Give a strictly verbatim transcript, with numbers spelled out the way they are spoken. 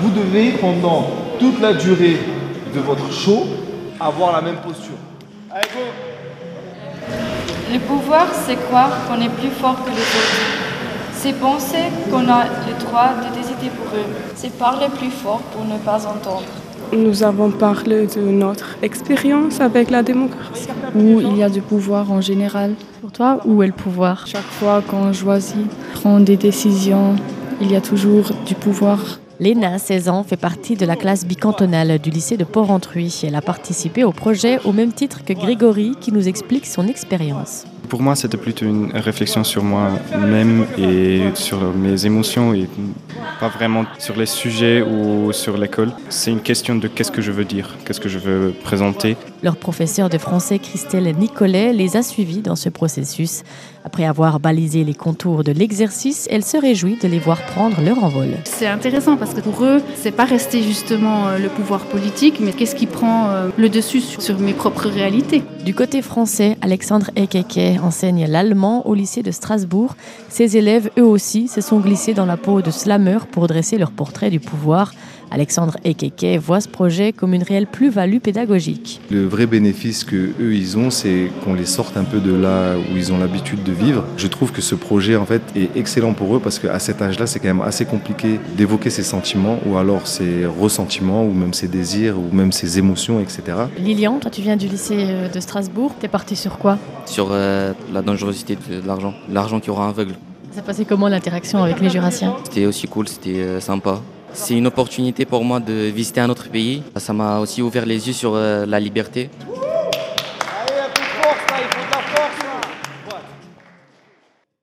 Vous devez, pendant toute la durée de votre show, avoir la même posture. Allez, go! Le pouvoir, c'est croire qu'on est plus fort que les autres. C'est penser qu'on a le droit de décider pour eux. C'est parler plus fort pour ne pas entendre. Nous avons parlé de notre expérience avec la démocratie. Où il y a du pouvoir en général. Pour toi, où est le pouvoir? Chaque fois qu'on choisit, prend des décisions, il y a toujours du pouvoir. Léna, seize ans, fait partie de la classe bicantonale du lycée de Porrentruy. Elle a participé au projet au même titre que Grégory, qui nous explique son expérience. Pour moi, c'était plutôt une réflexion sur moi-même et sur mes émotions et pas vraiment sur les sujets ou sur l'école. C'est une question de qu'est-ce que je veux dire, qu'est-ce que je veux présenter. Leur professeure de français, Christelle Nicolet, les a suivis dans ce processus. Après avoir balisé les contours de l'exercice, elle se réjouit de les voir prendre leur envol. C'est intéressant parce que pour eux, c'est pas rester justement le pouvoir politique, mais qu'est-ce qui prend le dessus sur mes propres réalités. Du côté français, Alexandre Ekeke enseigne l'allemand au lycée de Strasbourg. Ses élèves, eux aussi, se sont glissés dans la peau de slameurs pour dresser leur portrait du pouvoir. Alexandre Ekeke voit ce projet comme une réelle plus-value pédagogique. Le vrai bénéfice qu'eux ils ont, c'est qu'on les sorte un peu de là où ils ont l'habitude de vivre. Je trouve que ce projet en fait est excellent pour eux parce qu'à cet âge-là, c'est quand même assez compliqué d'évoquer ses sentiments ou alors ses ressentiments ou même ses désirs ou même ses émotions, et cetera. Lilian, toi tu viens du lycée de Strasbourg, t'es parti sur quoi? Sur euh, la dangerosité de l'argent, l'argent qui aura aveugle. Ça passait comment l'interaction avec les Jurassiens? C'était aussi cool, c'était euh, sympa. C'est une opportunité pour moi de visiter un autre pays. Ça m'a aussi ouvert les yeux sur euh, la liberté.